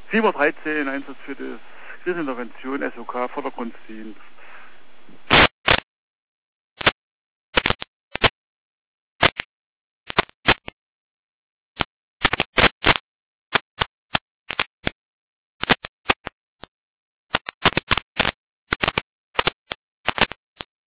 7.13 Uhr Einsatz für das Krisenintervention SOK Vordergrunddienst.